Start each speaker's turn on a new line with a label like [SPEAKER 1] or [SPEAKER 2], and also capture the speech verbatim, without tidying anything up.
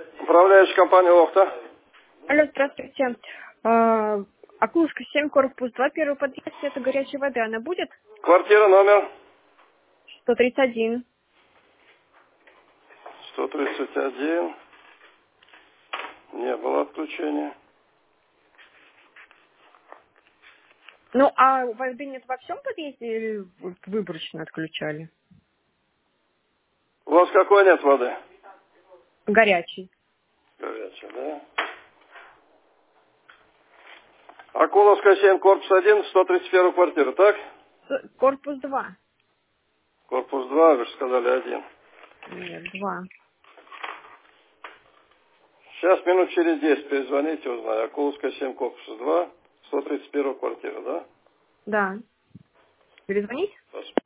[SPEAKER 1] Управляющая компания Охта.
[SPEAKER 2] Алло, здравствуйте. А, Окулушка семь, корпус два, первый подъезд, это горячей воды. Она будет?
[SPEAKER 1] Квартира номер
[SPEAKER 2] сто тридцать один.
[SPEAKER 1] сто тридцать один. Не было отключения.
[SPEAKER 2] Ну, а воды нет во всем подъезде или вот выборочно отключали?
[SPEAKER 1] У вас какой нет воды?
[SPEAKER 2] Горячий.
[SPEAKER 1] Горячая, да? Акуловская семь, корпус один, сто тридцать первая квартира, так?
[SPEAKER 2] С- Корпус два.
[SPEAKER 1] Корпус два, вы же сказали один.
[SPEAKER 2] Нет, два.
[SPEAKER 1] Сейчас минут через десять перезвоните, узнаю. Акуловская семь, корпус два, сто тридцать первая квартира, да?
[SPEAKER 2] Да. Перезвонить?
[SPEAKER 1] Спасибо.